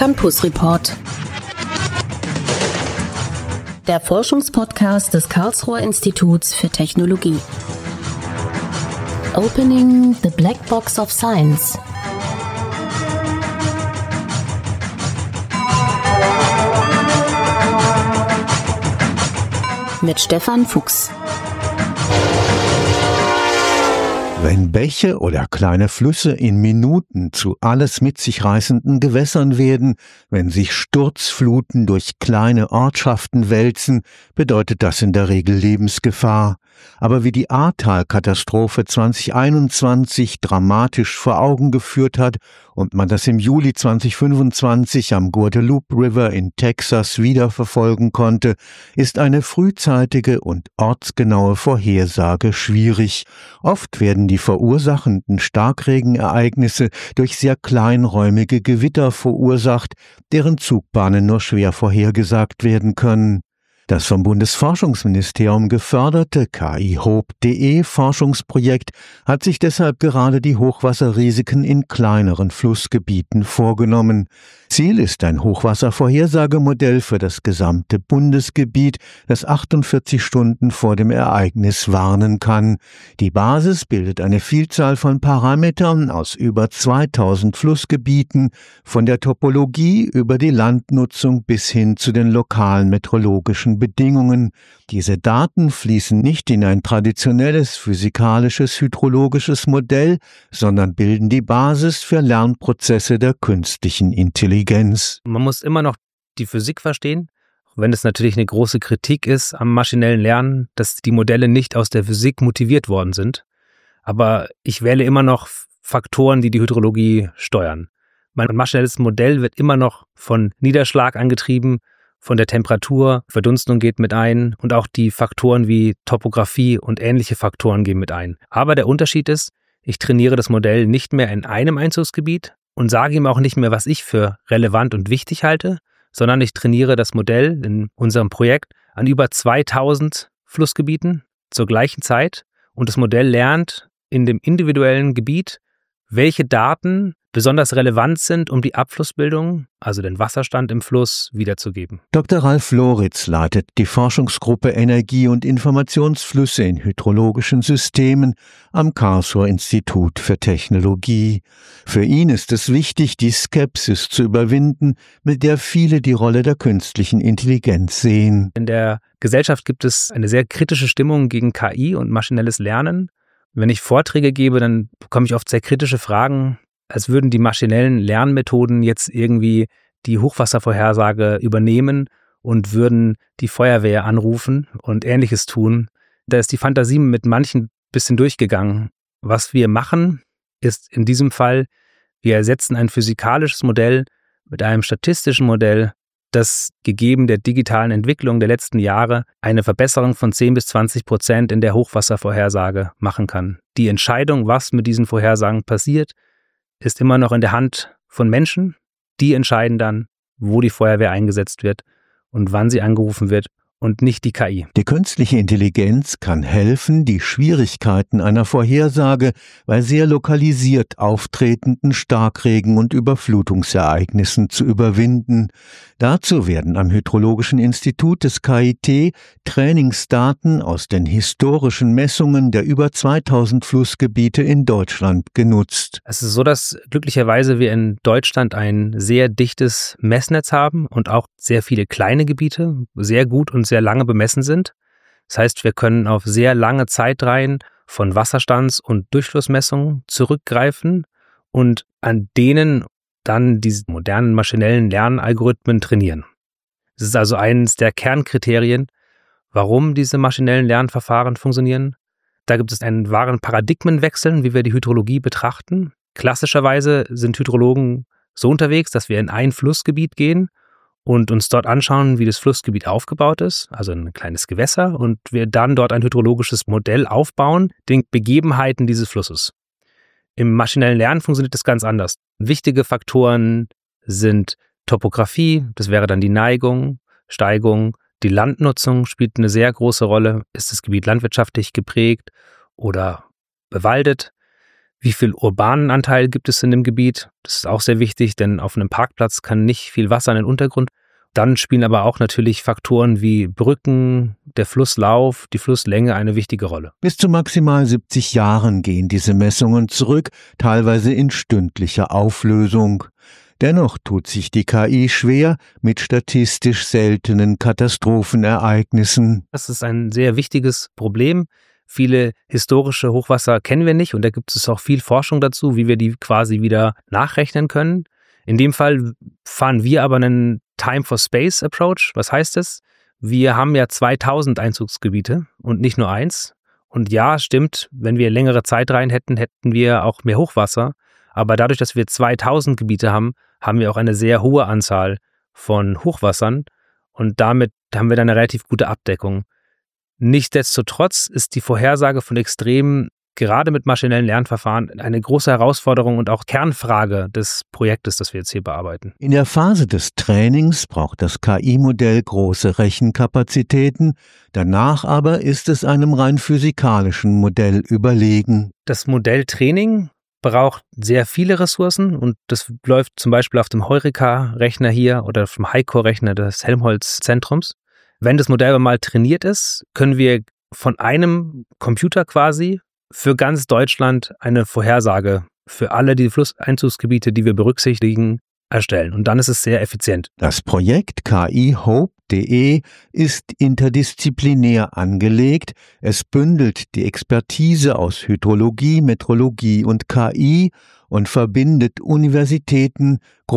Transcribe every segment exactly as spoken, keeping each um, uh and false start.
Campus Report. Der Forschungspodcast des Karlsruher Instituts für Technologie. Opening the Black Box of Science. Mit Stefan Fuchs. Wenn Bäche oder kleine Flüsse in Minuten zu alles mit sich reißenden Gewässern werden, wenn sich Sturzfluten durch kleine Ortschaften wälzen, bedeutet das in der Regel Lebensgefahr. Aber wie die Ahrtal-Katastrophe zwanzig einundzwanzig dramatisch vor Augen geführt hat und man das im Juli zwanzig fünfundzwanzig am Guadalupe River in Texas wiederverfolgen konnte, ist eine frühzeitige und ortsgenaue Vorhersage schwierig. Oft werden die verursachenden Starkregenereignisse durch sehr kleinräumige Gewitter verursacht, deren Zugbahnen nur schwer vorhergesagt werden können. Das vom Bundesforschungsministerium geförderte K I Hope punkt de Forschungsprojekt hat sich deshalb gerade die Hochwasserrisiken in kleineren Flussgebieten vorgenommen. Ziel ist ein Hochwasservorhersagemodell für das gesamte Bundesgebiet, das achtundvierzig Stunden vor dem Ereignis warnen kann. Die Basis bildet eine Vielzahl von Parametern aus über zweitausend Flussgebieten, von der Topologie über die Landnutzung bis hin zu den lokalen meteorologischen Bedingungen. Diese Daten fließen nicht in ein traditionelles physikalisches hydrologisches Modell, sondern bilden die Basis für Lernprozesse der künstlichen Intelligenz. Man muss immer noch die Physik verstehen, wenn es natürlich eine große Kritik ist am maschinellen Lernen, dass die Modelle nicht aus der Physik motiviert worden sind. Aber ich wähle immer noch Faktoren, die die Hydrologie steuern. Mein maschinelles Modell wird immer noch von Niederschlag angetrieben, von der Temperatur, Verdunstung geht mit ein und auch die Faktoren wie Topographie und ähnliche Faktoren gehen mit ein. Aber der Unterschied ist, ich trainiere das Modell nicht mehr in einem Einzugsgebiet und sage ihm auch nicht mehr, was ich für relevant und wichtig halte, sondern ich trainiere das Modell in unserem Projekt an über zweitausend Flussgebieten zur gleichen Zeit und das Modell lernt in dem individuellen Gebiet, welche Daten besonders relevant sind, um die Abflussbildung, also den Wasserstand im Fluss, wiederzugeben. Doktor Ralf Loritz leitet die Forschungsgruppe Energie- und Informationsflüsse in hydrologischen Systemen am Karlsruher Institut für Technologie. Für ihn ist es wichtig, die Skepsis zu überwinden, mit der viele die Rolle der künstlichen Intelligenz sehen. In der Gesellschaft gibt es eine sehr kritische Stimmung gegen K I und maschinelles Lernen. Wenn ich Vorträge gebe, dann bekomme ich oft sehr kritische Fragen, als würden die maschinellen Lernmethoden jetzt irgendwie die Hochwasservorhersage übernehmen und würden die Feuerwehr anrufen und Ähnliches tun. Da ist die Fantasie mit manchen ein bisschen durchgegangen. Was wir machen, ist in diesem Fall, wir ersetzen ein physikalisches Modell mit einem statistischen Modell, das gegeben der digitalen Entwicklung der letzten Jahre eine Verbesserung von zehn bis zwanzig Prozent in der Hochwasservorhersage machen kann. Die Entscheidung, was mit diesen Vorhersagen passiert, ist immer noch in der Hand von Menschen. Die entscheiden dann, wo die Feuerwehr eingesetzt wird und wann sie angerufen wird und nicht die K I. Die künstliche Intelligenz kann helfen, die Schwierigkeiten einer Vorhersage bei sehr lokalisiert auftretenden Starkregen- und Überflutungsereignissen zu überwinden. Dazu werden am Hydrologischen Institut des K I T Trainingsdaten aus den historischen Messungen der über zweitausend Flussgebiete in Deutschland genutzt. Es ist so, dass glücklicherweise wir in Deutschland ein sehr dichtes Messnetz haben und auch sehr viele kleine Gebiete, sehr gut und sehr lange bemessen sind. Das heißt, wir können auf sehr lange Zeitreihen von Wasserstands- und Durchflussmessungen zurückgreifen und an denen dann diese modernen maschinellen Lernalgorithmen trainieren. Das ist also eines der Kernkriterien, warum diese maschinellen Lernverfahren funktionieren. Da gibt es einen wahren Paradigmenwechsel, wie wir die Hydrologie betrachten. Klassischerweise sind Hydrologen so unterwegs, dass wir in ein Flussgebiet gehen und uns dort anschauen, wie das Flussgebiet aufgebaut ist, also ein kleines Gewässer, und wir dann dort ein hydrologisches Modell aufbauen, den Begebenheiten dieses Flusses. Im maschinellen Lernen funktioniert das ganz anders. Wichtige Faktoren sind Topographie, das wäre dann die Neigung, Steigung, die Landnutzung spielt eine sehr große Rolle. Ist das Gebiet landwirtschaftlich geprägt oder bewaldet? Wie viel urbanen Anteil gibt es in dem Gebiet? Das ist auch sehr wichtig, denn auf einem Parkplatz kann nicht viel Wasser in den Untergrund. Dann spielen aber auch natürlich Faktoren wie Brücken, der Flusslauf, die Flusslänge eine wichtige Rolle. Bis zu maximal siebzig Jahren gehen diese Messungen zurück, teilweise in stündlicher Auflösung. Dennoch tut sich die K I schwer mit statistisch seltenen Katastrophenereignissen. Das ist ein sehr wichtiges Problem. Viele historische Hochwasser kennen wir nicht und da gibt es auch viel Forschung dazu, wie wir die quasi wieder nachrechnen können. In dem Fall fahren wir aber einen Time-for-Space-Approach. Was heißt das? Wir haben ja zweitausend Einzugsgebiete und nicht nur eins. Und ja, stimmt, wenn wir längere Zeit rein hätten, hätten wir auch mehr Hochwasser. Aber dadurch, dass wir zweitausend Gebiete haben, haben wir auch eine sehr hohe Anzahl von Hochwassern und damit haben wir dann eine relativ gute Abdeckung. Nichtsdestotrotz ist die Vorhersage von Extremen gerade mit maschinellen Lernverfahren eine große Herausforderung und auch Kernfrage des Projektes, das wir jetzt hier bearbeiten. In der Phase des Trainings braucht das K I-Modell große Rechenkapazitäten, danach aber ist es einem rein physikalischen Modell überlegen. Das Modelltraining braucht sehr viele Ressourcen und das läuft zum Beispiel auf dem Heureka-Rechner hier oder auf dem HiCore-Rechner des Helmholtz-Zentrums. Wenn das Modell mal trainiert ist, können wir von einem Computer quasi für ganz Deutschland eine Vorhersage für alle die Flusseinzugsgebiete, die wir berücksichtigen, erstellen. Und dann ist es sehr effizient. Das Projekt K I Hope punkt de ist interdisziplinär angelegt. Es bündelt die Expertise aus Hydrologie, Metrologie und K I und verbindet Universitäten,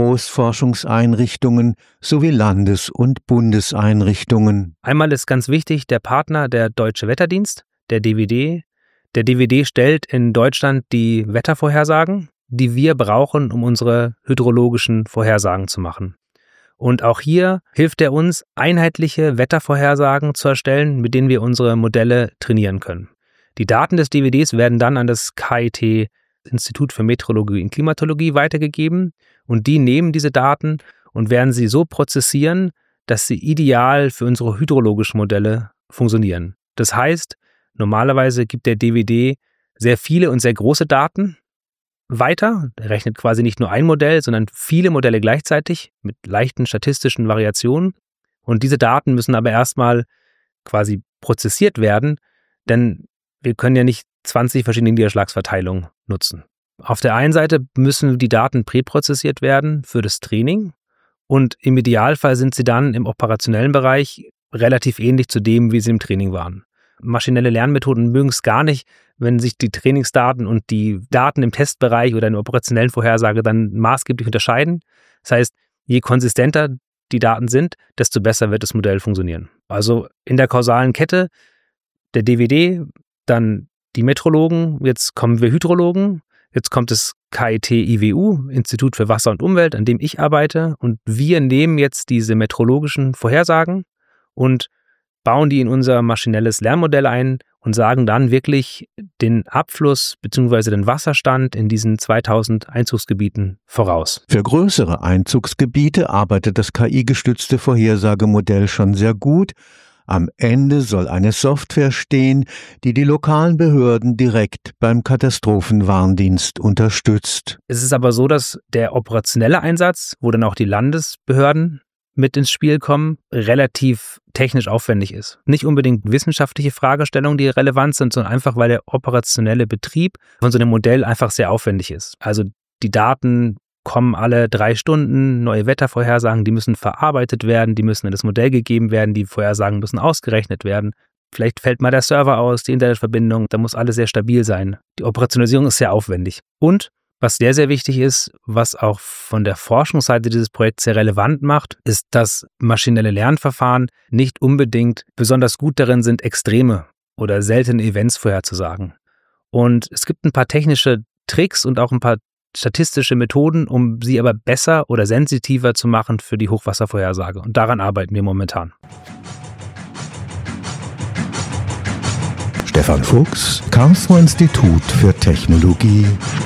Großforschungseinrichtungen sowie Landes- und Bundeseinrichtungen. Einmal ist ganz wichtig der Partner, der Deutsche Wetterdienst, der D W D. Der D W D stellt in Deutschland die Wettervorhersagen, die wir brauchen, um unsere hydrologischen Vorhersagen zu machen. Und auch hier hilft er uns, einheitliche Wettervorhersagen zu erstellen, mit denen wir unsere Modelle trainieren können. Die Daten des D W Ds werden dann an das K I T, Institut für Meteorologie und Klimatologie, weitergegeben und die nehmen diese Daten und werden sie so prozessieren, dass sie ideal für unsere hydrologischen Modelle funktionieren. Das heißt, normalerweise gibt der D W D sehr viele und sehr große Daten weiter. Er rechnet quasi nicht nur ein Modell, sondern viele Modelle gleichzeitig mit leichten statistischen Variationen. Und diese Daten müssen aber erstmal quasi prozessiert werden, denn wir können ja nicht zwanzig verschiedene Niederschlagsverteilungen nutzen. Auf der einen Seite müssen die Daten präprozessiert werden für das Training und im Idealfall sind sie dann im operationellen Bereich relativ ähnlich zu dem, wie sie im Training waren. Maschinelle Lernmethoden mögen es gar nicht, wenn sich die Trainingsdaten und die Daten im Testbereich oder in der operationellen Vorhersage dann maßgeblich unterscheiden. Das heißt, je konsistenter die Daten sind, desto besser wird das Modell funktionieren. Also in der kausalen Kette der D W D, dann die Metrologen, jetzt kommen wir Hydrologen, jetzt kommt das K I T I W U, Institut für Wasser und Umwelt, an dem ich arbeite und wir nehmen jetzt diese meteorologischen Vorhersagen und bauen die in unser maschinelles Lernmodell ein und sagen dann wirklich den Abfluss bzw. den Wasserstand in diesen zweitausend Einzugsgebieten voraus. Für größere Einzugsgebiete arbeitet das K I-gestützte Vorhersagemodell schon sehr gut. Am Ende soll eine Software stehen, die die lokalen Behörden direkt beim Katastrophenwarndienst unterstützt. Es ist aber so, dass der operationelle Einsatz, wo dann auch die Landesbehörden mit ins Spiel kommen, relativ technisch aufwendig ist. Nicht unbedingt wissenschaftliche Fragestellungen, die relevant sind, sondern einfach, weil der operationelle Betrieb von so einem Modell einfach sehr aufwendig ist. Also die Daten kommen alle drei Stunden, neue Wettervorhersagen, die müssen verarbeitet werden, die müssen in das Modell gegeben werden, die Vorhersagen müssen ausgerechnet werden. Vielleicht fällt mal der Server aus, die Internetverbindung, da muss alles sehr stabil sein. Die Operationalisierung ist sehr aufwendig. Und was sehr, sehr wichtig ist, was auch von der Forschungsseite dieses Projekts sehr relevant macht, ist, dass maschinelle Lernverfahren nicht unbedingt besonders gut darin sind, extreme oder seltene Events vorherzusagen. Und es gibt ein paar technische Tricks und auch ein paar statistische Methoden, um sie aber besser oder sensitiver zu machen für die Hochwasservorhersage. Und daran arbeiten wir momentan. Stefan Fuchs, Karlsruher Institut für Technologie.